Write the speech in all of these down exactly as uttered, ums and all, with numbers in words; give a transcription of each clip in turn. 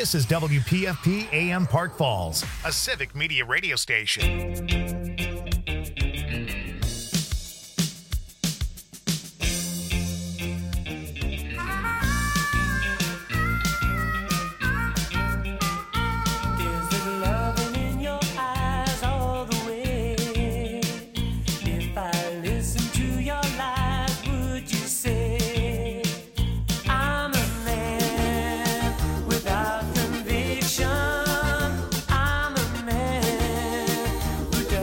This is W P F P A M Park Falls, a civic media radio station. Without conviction, I'm a man who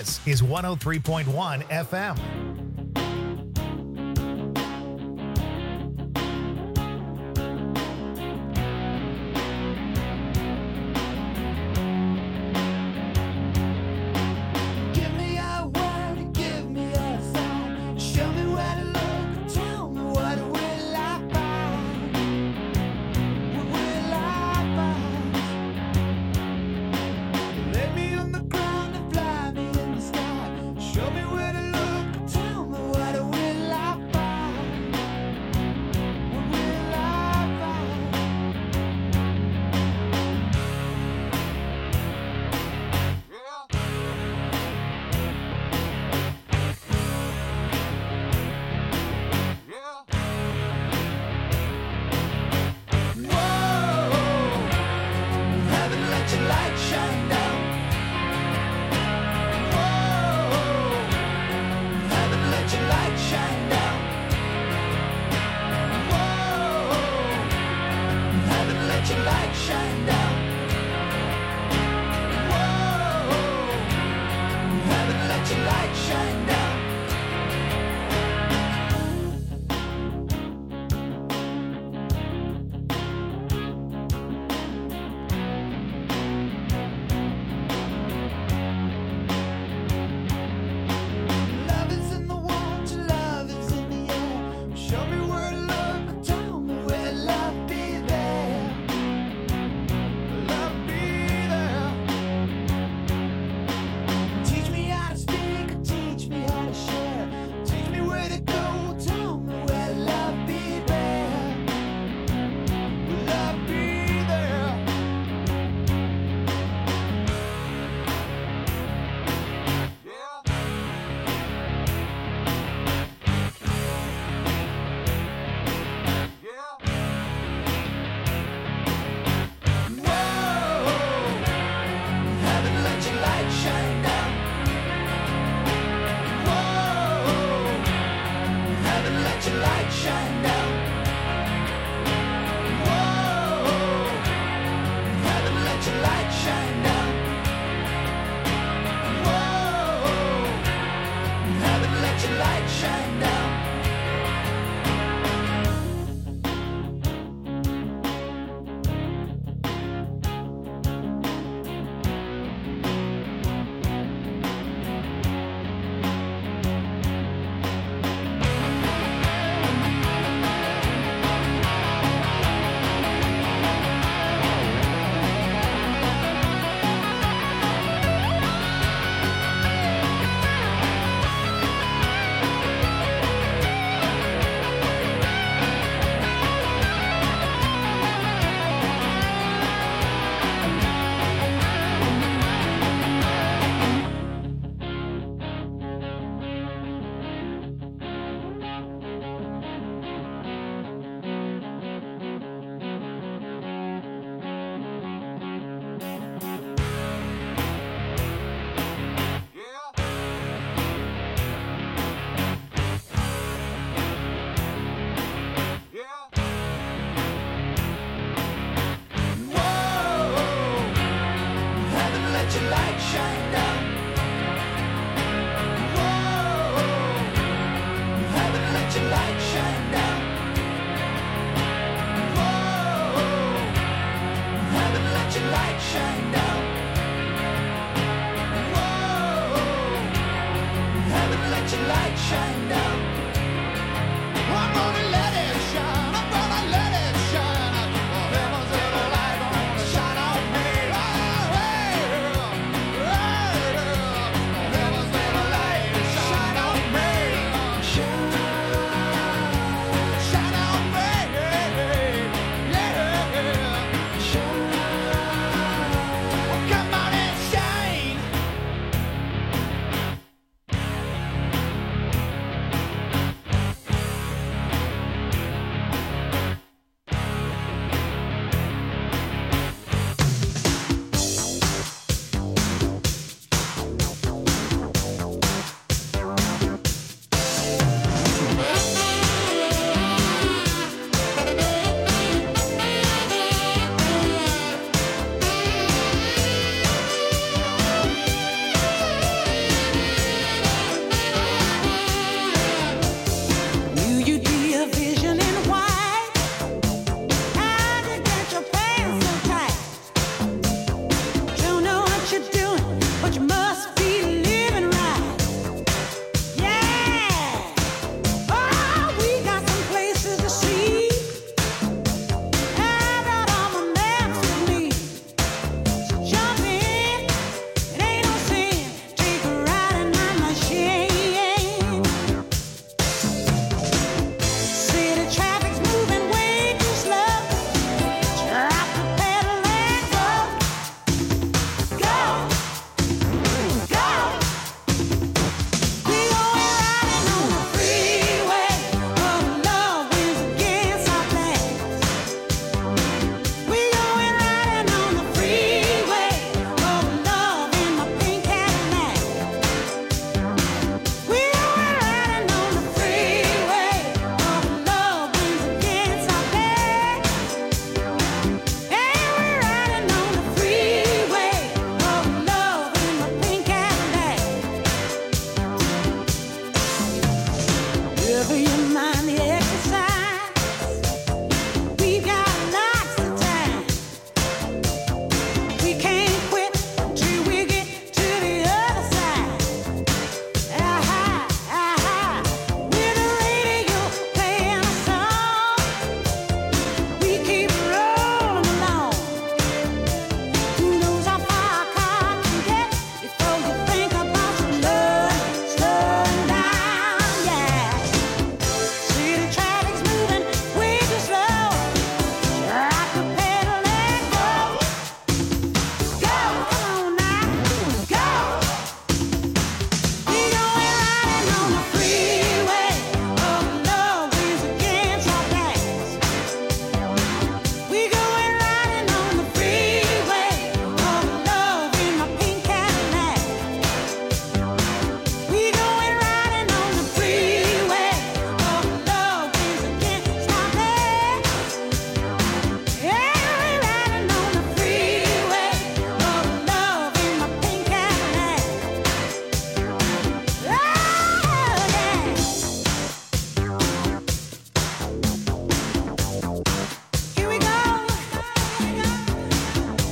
This is one oh three point one F M.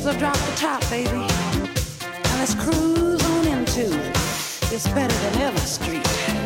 So drop the top, baby, and let's cruise on into It's Better Than Ever Street.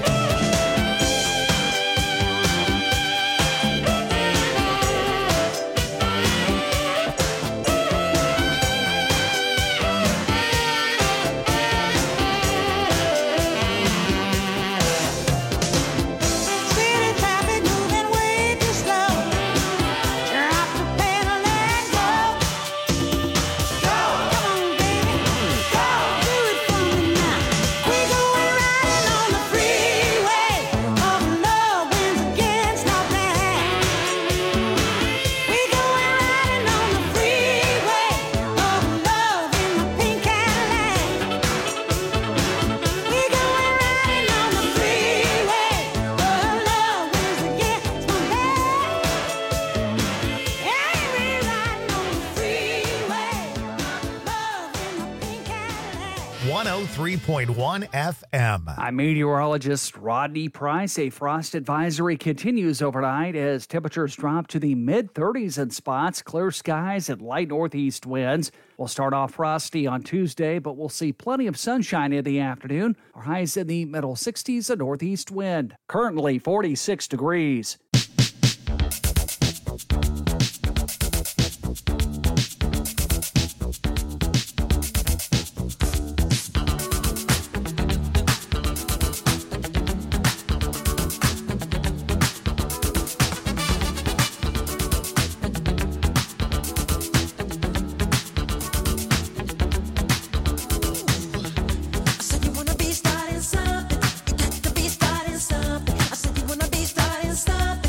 one oh three point one F M. I'm meteorologist Rodney Price. A frost advisory continues overnight as temperatures drop to the mid thirties in spots, clear skies and light northeast winds. We'll start off frosty on Tuesday, but we'll see plenty of sunshine in the afternoon. Our highs in the middle sixties, a northeast wind. Currently forty-six degrees. Stop.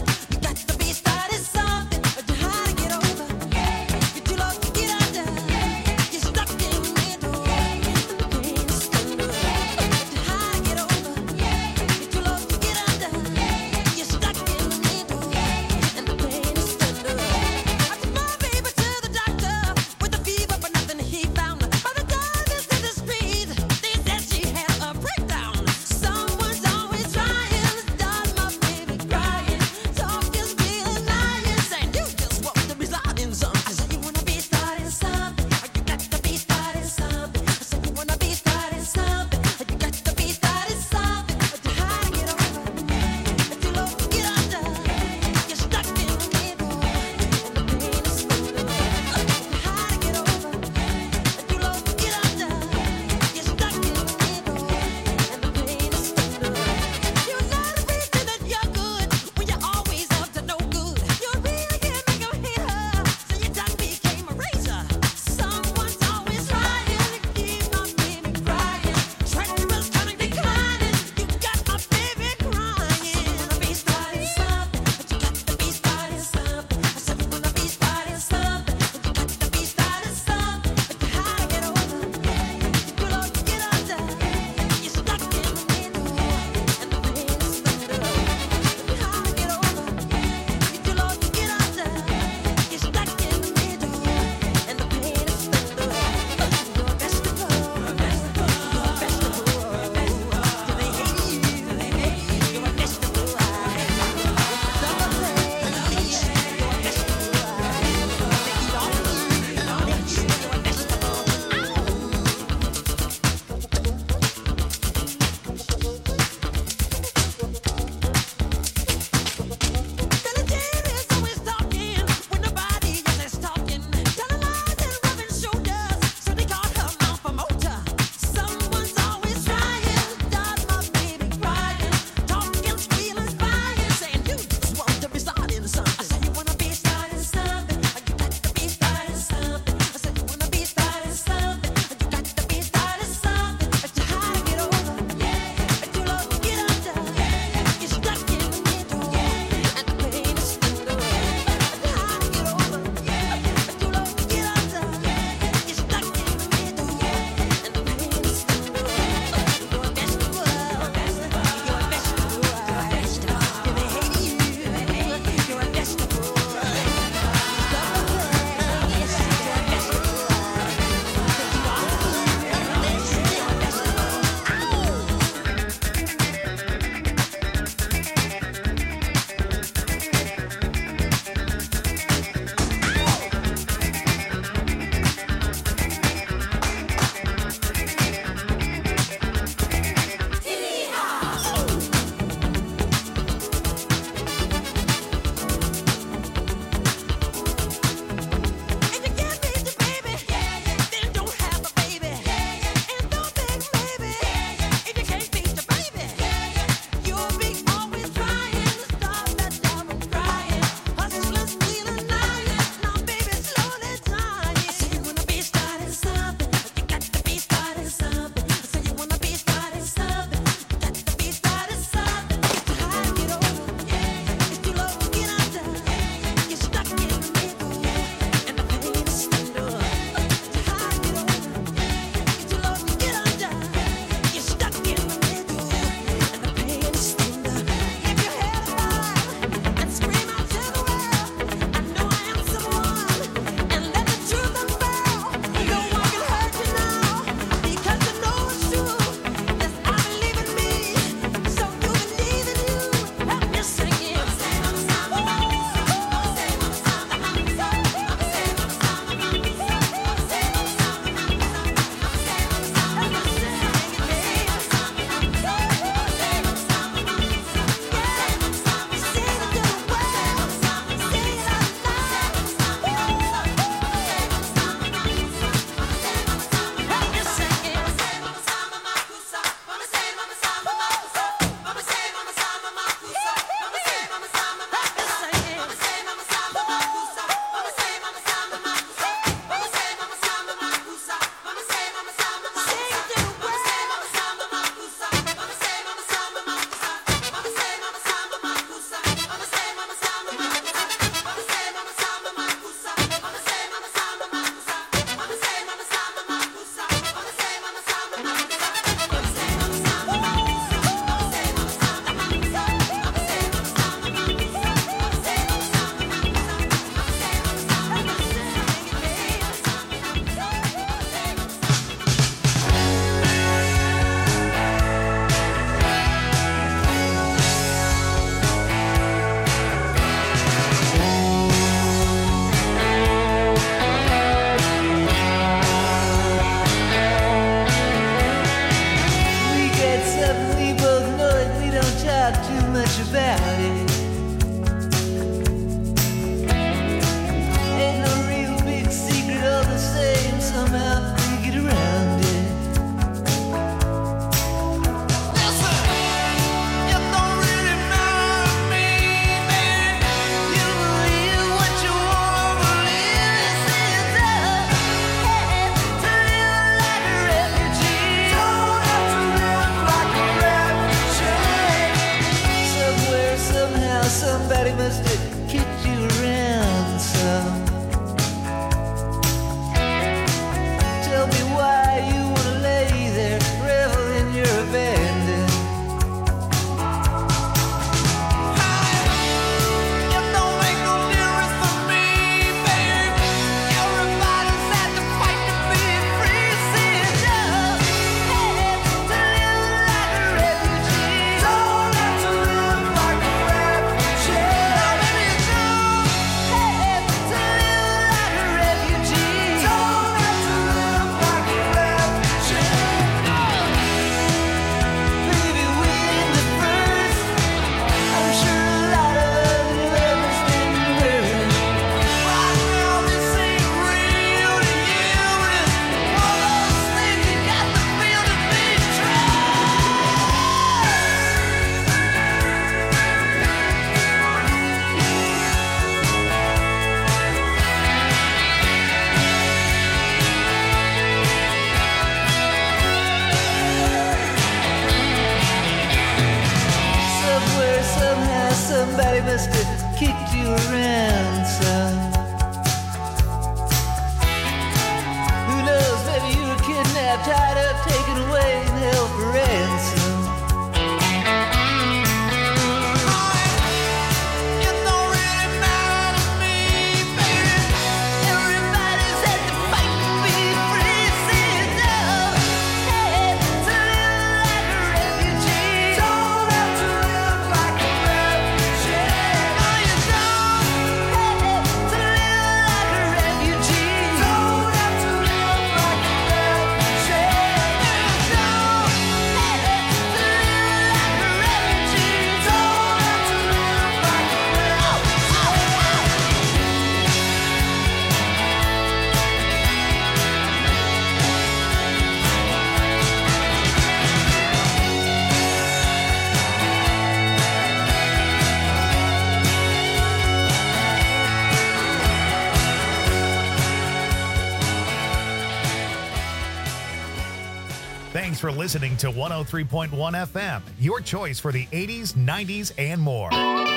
Thanks for listening to one oh three point one F M, your choice for the eighties, nineties, and more.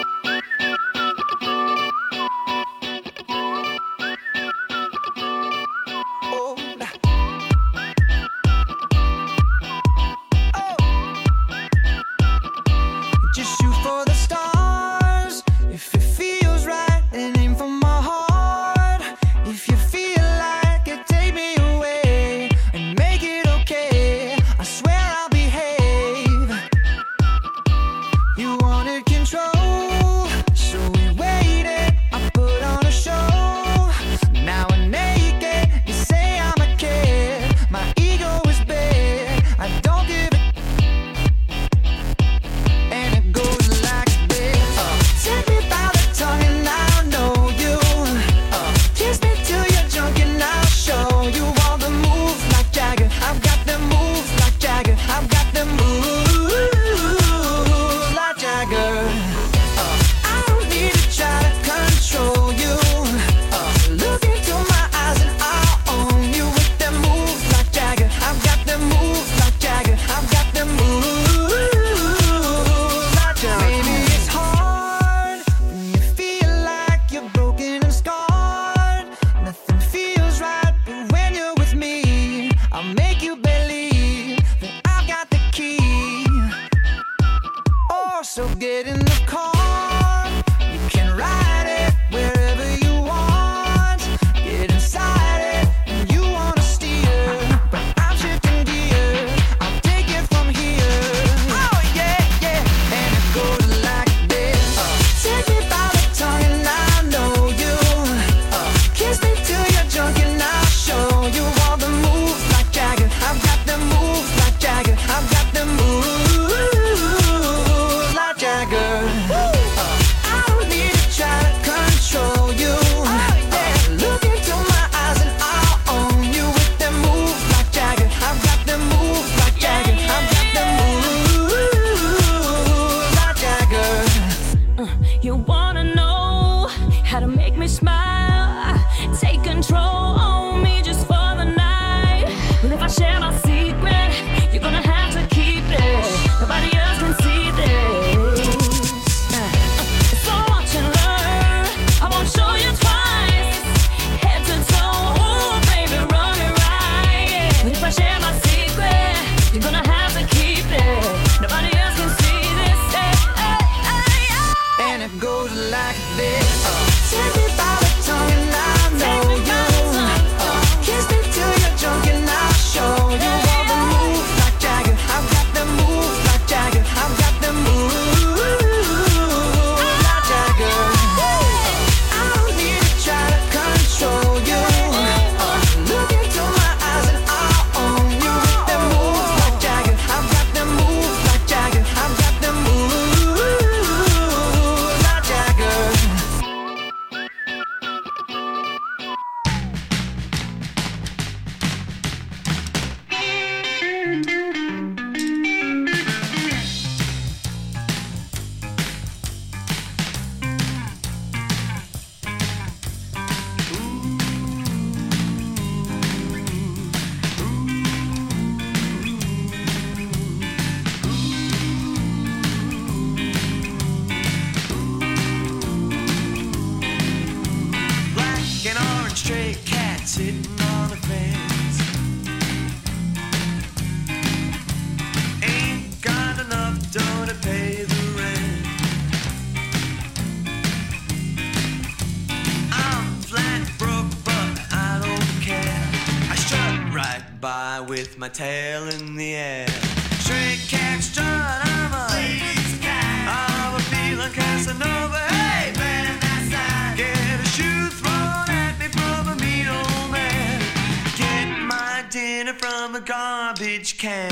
With my tail in the air, stray cat strut, I'm a lady's cat. I'm a feeling Casanova. Hey, man, that's that. Get a shoe thrown at me from a mean old man. Get my dinner from a garbage can.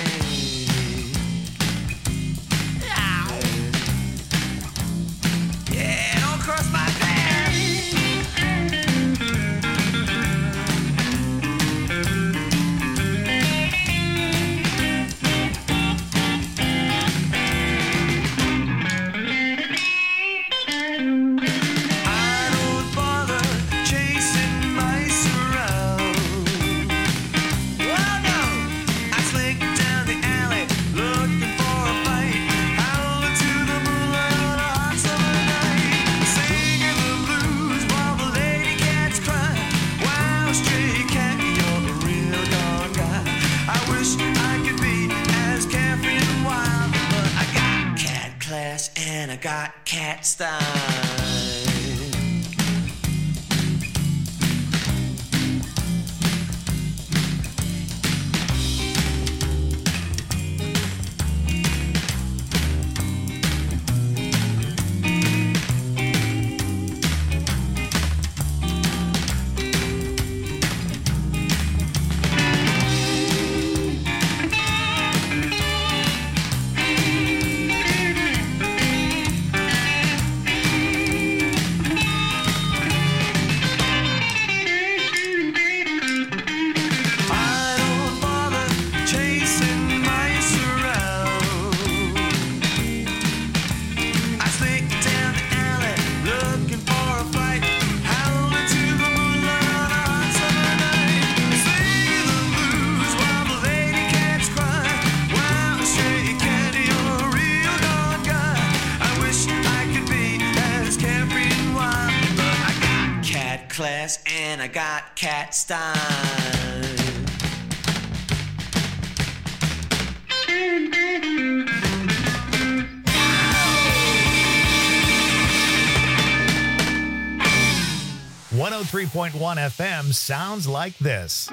Yeah, don't cross my path. Down cat style. Class and I got cat style. one oh three point one F M sounds like this.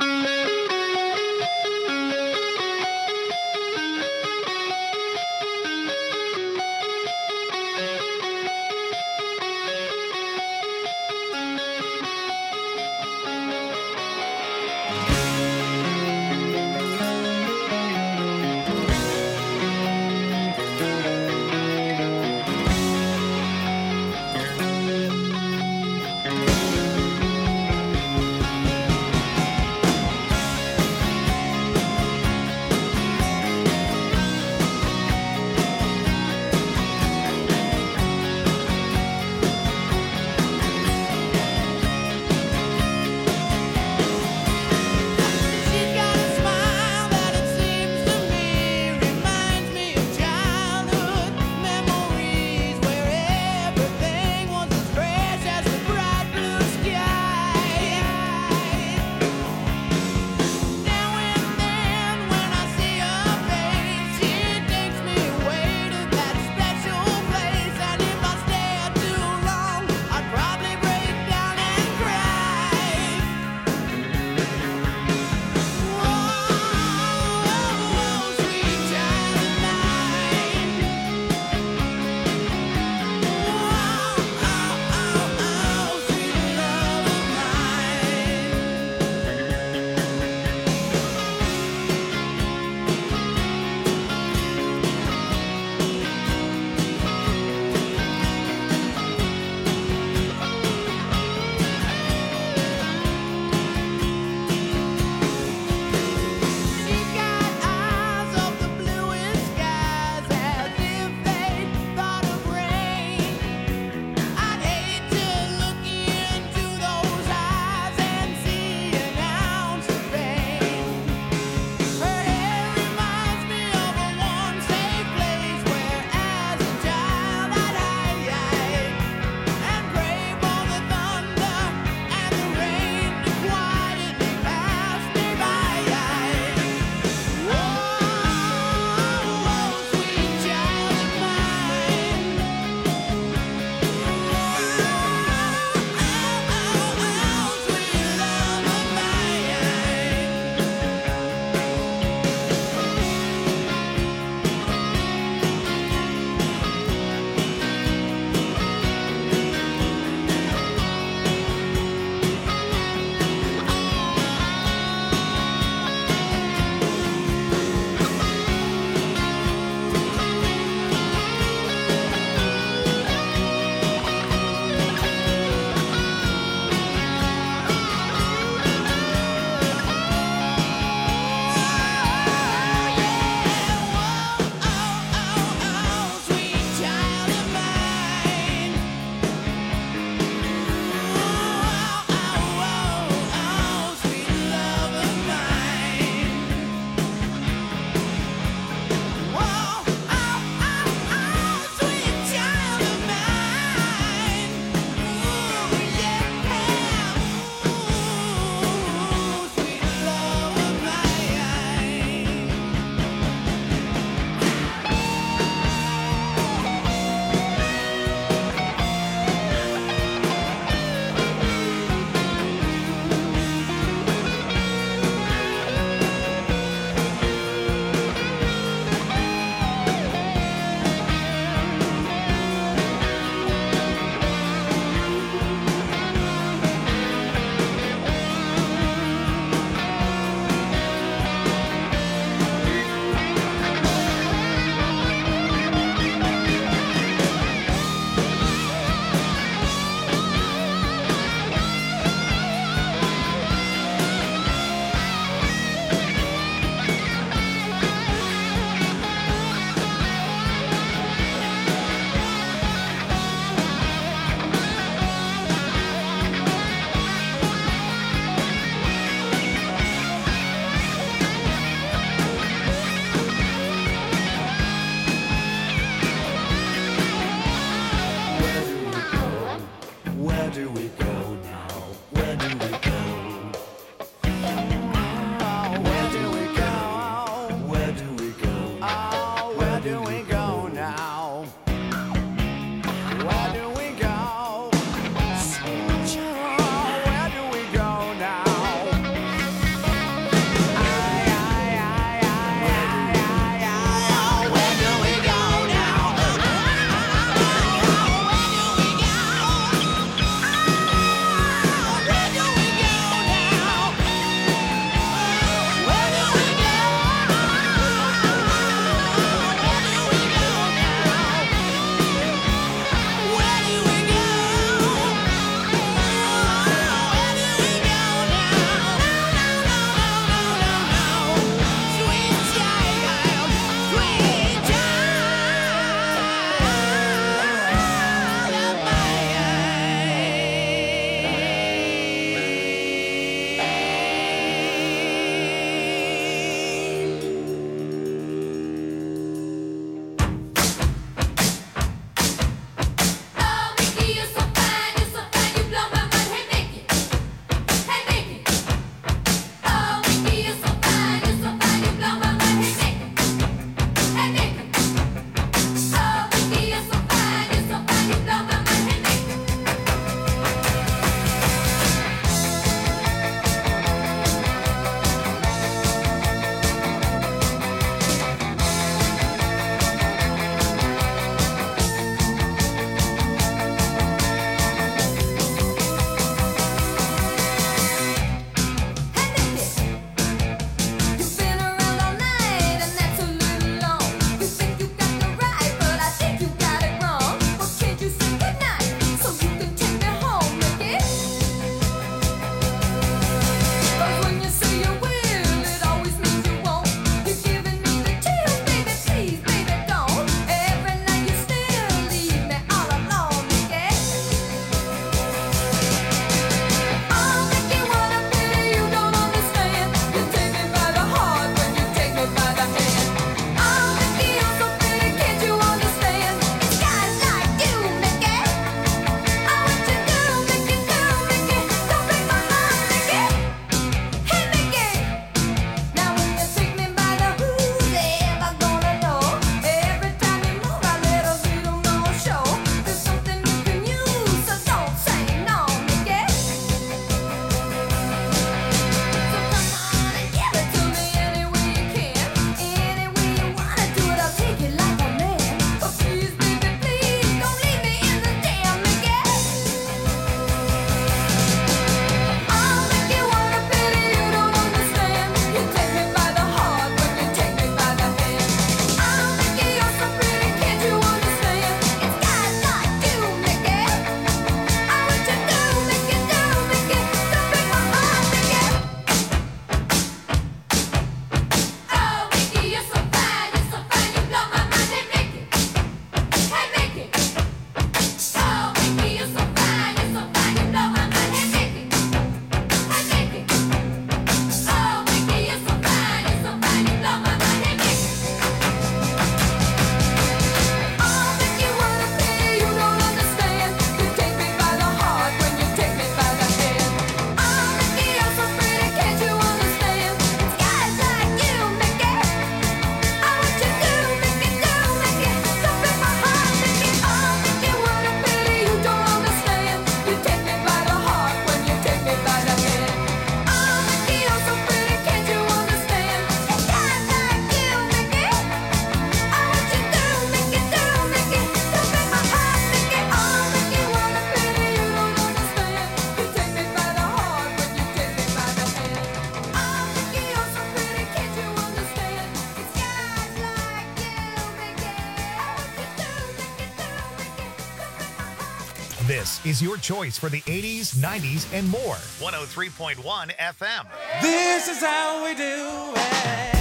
This is your choice for the eighties, nineties, and more. one oh three point one F M. This is how we do it.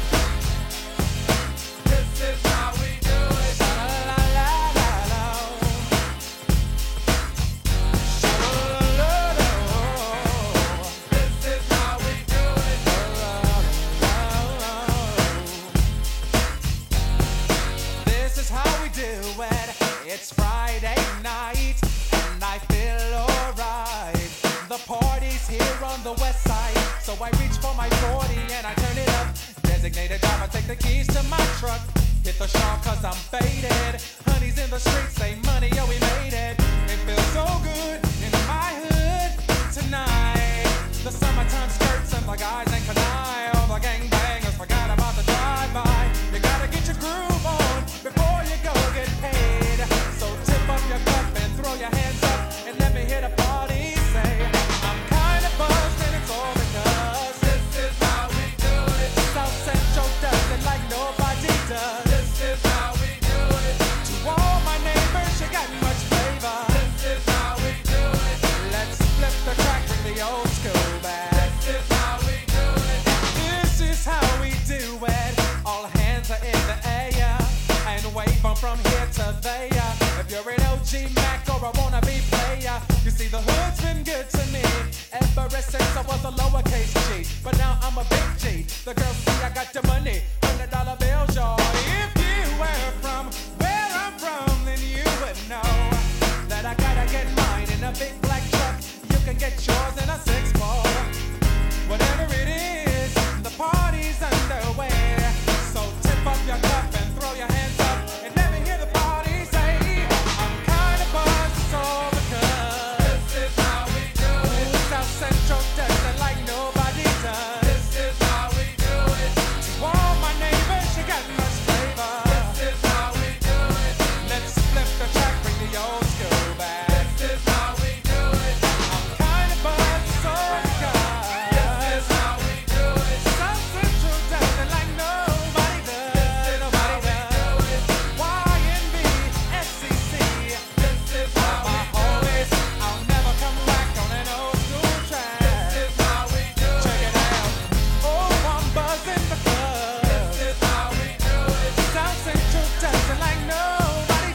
This is how we do it. La la la la la. This is how we do it. This is how we do it. It's Friday night and I feel alright. The party's here on the west side, so I reach for my forty and I turn it up. Designated driver, take the keys to my truck. Hit the shop cause I'm faded. Honey's in the streets, say money, yo, we made it. It feels so good in my hood tonight. The summertime skirts and the guys ain't canine. All the gangbangers forgot about the drive-by. You gotta get your groove on before you go get paid. So tip up your cup and throw your hands up and let me hit a party. Say, I'm kinda buzzed and it's all because this is how we do it. South Central does it like nobody does. This is how we do it. To all my neighbors, you got much flavor. This is how we do it. Let's flip the track, bring the old school back. This is how we do it. This is how we do it. All hands are in the air and wave them from here to there. If you're an O G Mac or a wannabe player, you see the hood's been good to me ever since I was a lowercase G. But now I'm a big G. The girls see I got the money, hundred dollar bills, y'all. If you were from where I'm from, then you would know that I gotta get mine in a big black truck. You can get yours in a six four. Whatever it is, the party's underway. So tip up your cup and throw your hands up and let me hear the party say, I'm kinda buzzed, it's all because this is how we do it. South Central does it like nobody does. This is how we do it. To all my neighbors, you got much flavor. This is how we do it. Let's flip the track, bring the old school back. This is how we do it. I'm kinda buzzed, it's all because this is how we do it. South Central does it like nobody does. Nobody does. Y N B, S C C. This is how we do it. I'll never come back on an old school track. This is how we do it. Check it out. Oh, I'm buzzing because this is how we do it. South Central does it like nobody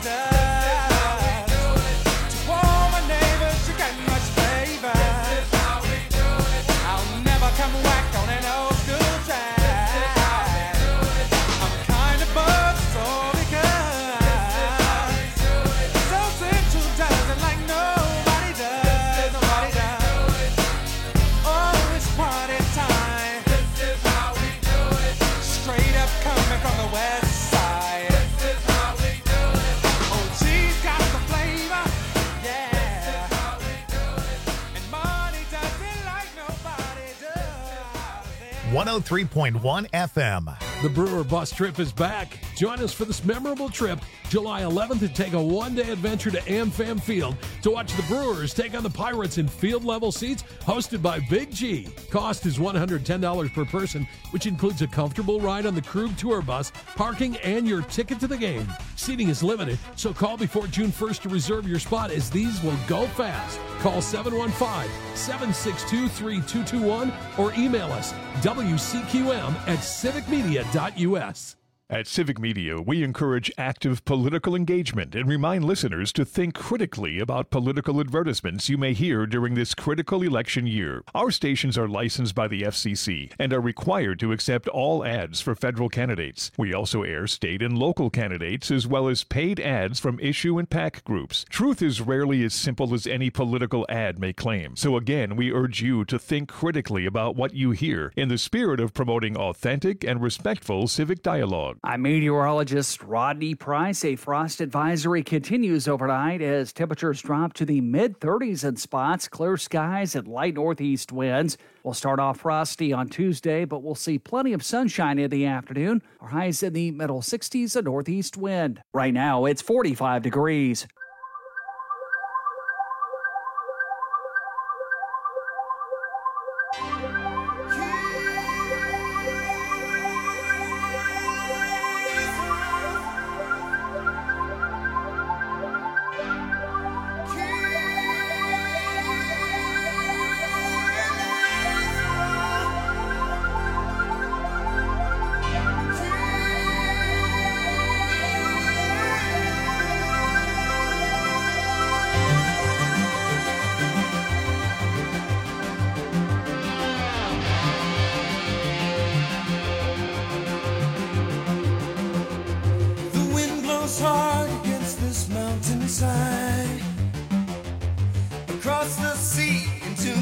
does. To all my neighbors, you got much flavor. This is how we do it. I'll never come back on an old school track. This is how we do it. I'm kinda buzzed, so because South Central does it like nobody does. Nobody does. Oh, it's party time. This is how we do it. Straight up coming from the west side. This is how we do it. Oh, she's got the flavor. Yeah. This is how we do it. And money does it like nobody does. one oh three point one F M. The Brewer Bus Trip is back. Join us for this memorable trip, July eleventh, and take a one-day adventure to AmFam Field to watch the Brewers take on the Pirates in field-level seats hosted by Big G. Cost is one hundred ten dollars per person, which includes a comfortable ride on the Krug Tour Bus, parking, and your ticket to the game. Seating is limited, so call before June first to reserve your spot, as these will go fast. Call seven one five, seven six two, three two two one or email us W C Q M at civic media dot U S. At Civic Media, we encourage active political engagement and remind listeners to think critically about political advertisements you may hear during this critical election year. Our stations are licensed by the F C C and are required to accept all ads for federal candidates. We also air state and local candidates as well as paid ads from issue and PAC groups. Truth is rarely as simple as any political ad may claim. So again, we urge you to think critically about what you hear in the spirit of promoting authentic and respectful civic dialogue. I'm meteorologist Rodney Price. A frost advisory continues overnight as temperatures drop to the mid thirties in spots. Clear skies and light northeast winds. We'll start off frosty on Tuesday, but we'll see plenty of sunshine in the afternoon. Our highs in the middle sixties, a northeast wind. Right now, it's forty-five degrees. Keep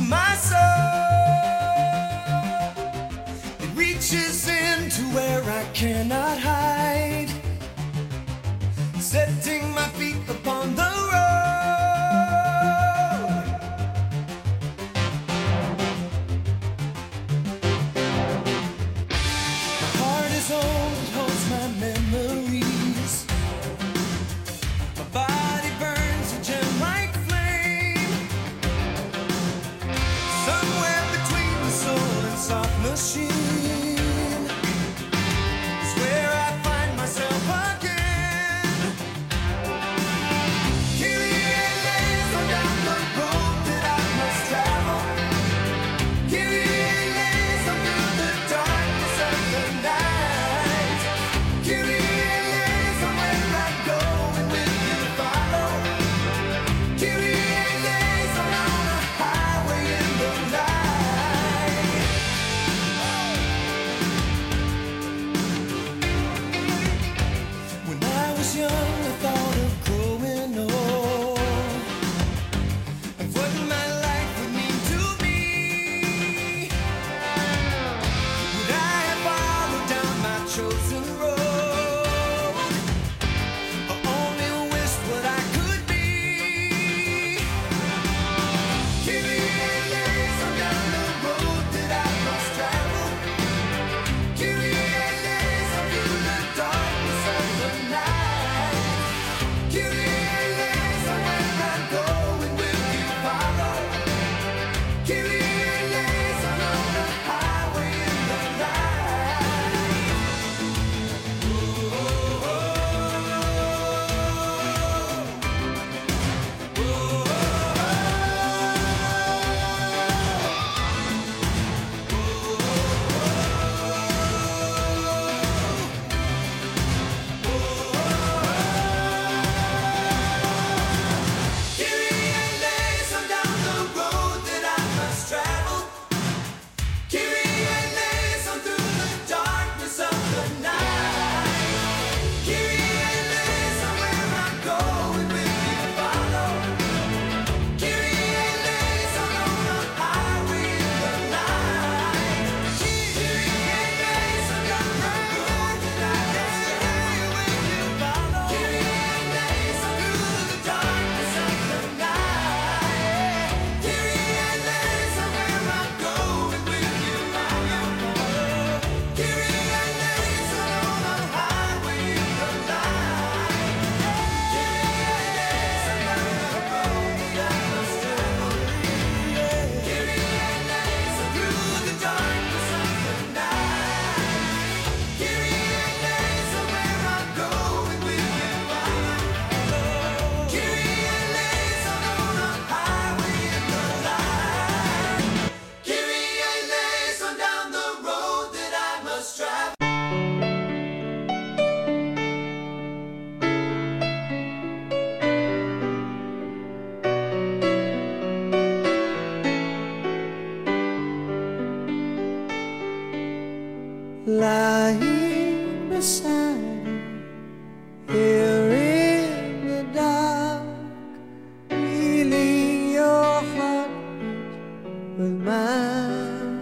my soul. It reaches into where I cannot hide, setting my feet upon the road. My heart is old, it holds my memories. My body burns a gem-like flame. Somewhere between the soul and soft machine is where I find myself again. Kyrie eleison, down the road that I must travel. Kyrie eleison, through the darkness of the night. Kyrie eleison, where I go and will you follow? Kyrie eleison, on a highway in the night. When I was young, I thought of growing old, of what my life would mean to me. Would I have followed down my chosen road, or only wished what I could be? Kyrie eleison, down the road that I must travel. Kyrie eleison, through the darkness of the night. Kyrie eleison, where I go and will you follow? Kyrie eleison, on the highway in the night. Kyrie eleison, down the road that I must travel. Kyrie eleison, through the darkness of the night. Kyrie eleison, where I go and will you follow? Kyrie eleison, on the highway in the night. Kyrie eleison, down the road that I must travel. Will you follow? Kyrie eleison, through the darkness of the night. Kyrie eleison, where I go and will you follow? Kyrie eleison, on the highway in the night. Kyrie eleison, down the road that I must travel. Kyrie eleison, through the darkness of the night. Kyrie eleison, where I go and will you follow? Kyrie eleison, on the highway in the night. Kyrie eleison, down the road that I must travel. Lying beside you, here in the dark, feeling your heartbeat with mine.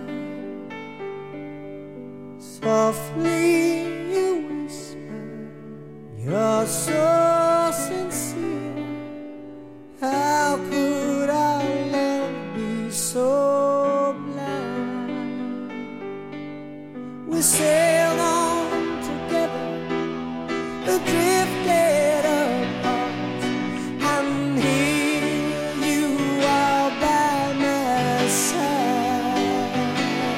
Softly you whisper, you're so sincere. How could our love be so blind? We sailed on together, drifted apart, and here you are by my side.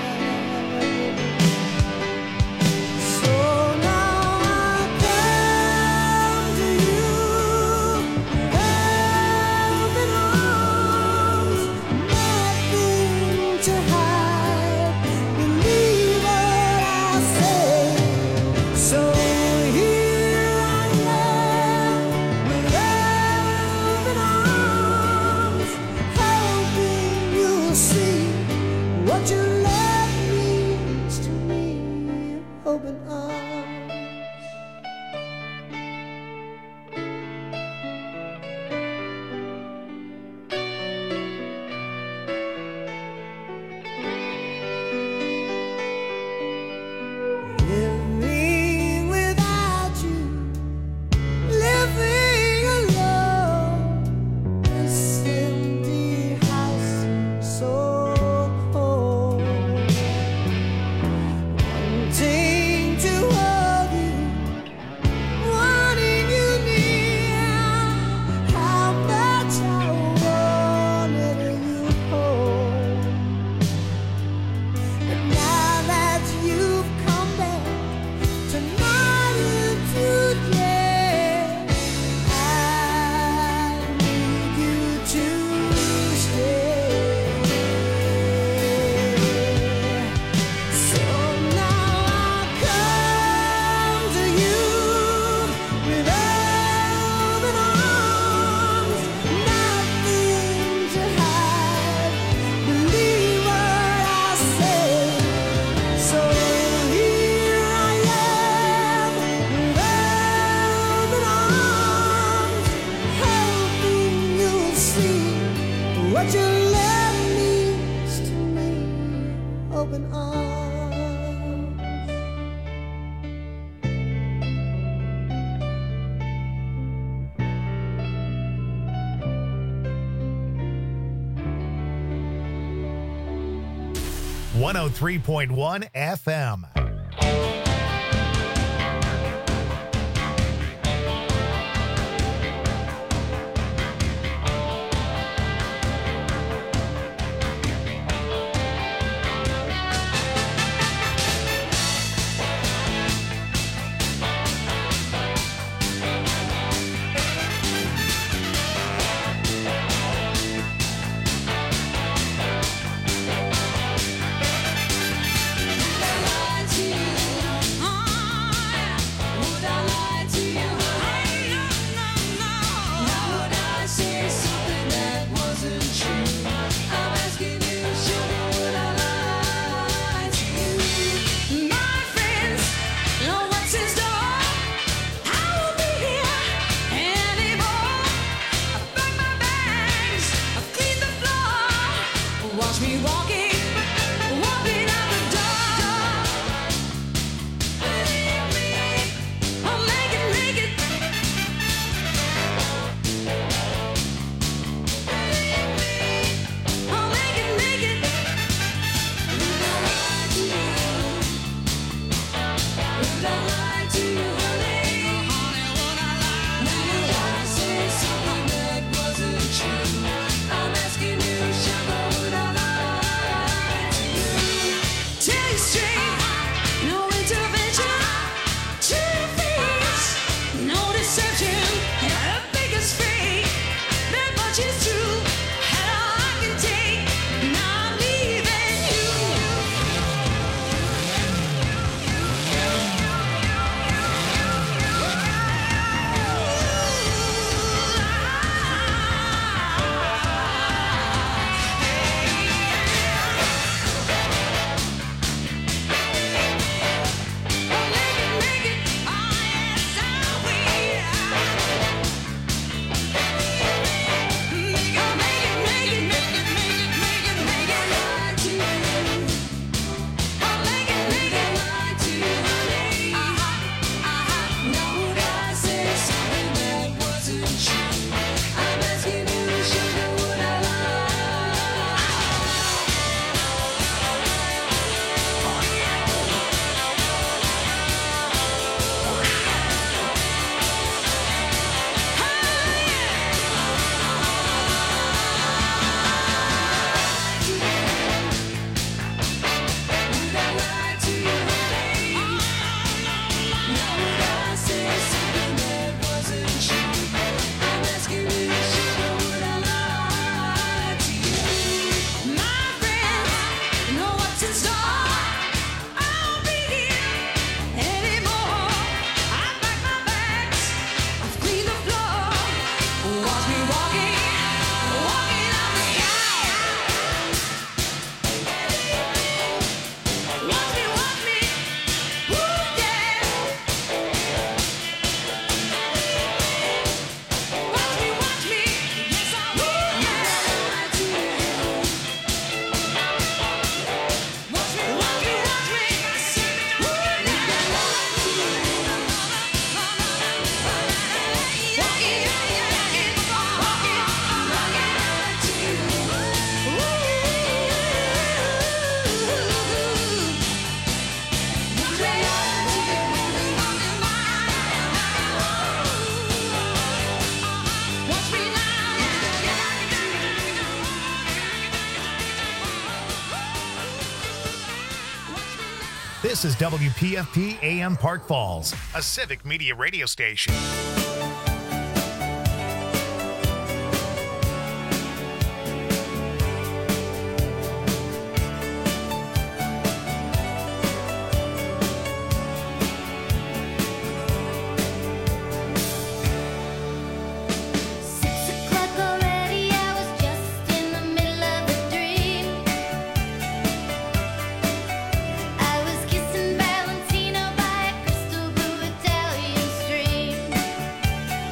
So now I come to you, open arms, nothing to hide. Believe what I say. So here I am, with open arms, hoping you'll see what your love means to me. Open arms. open arms. one oh three point one F M. This is W P F P A M Park Falls, a civic media radio station.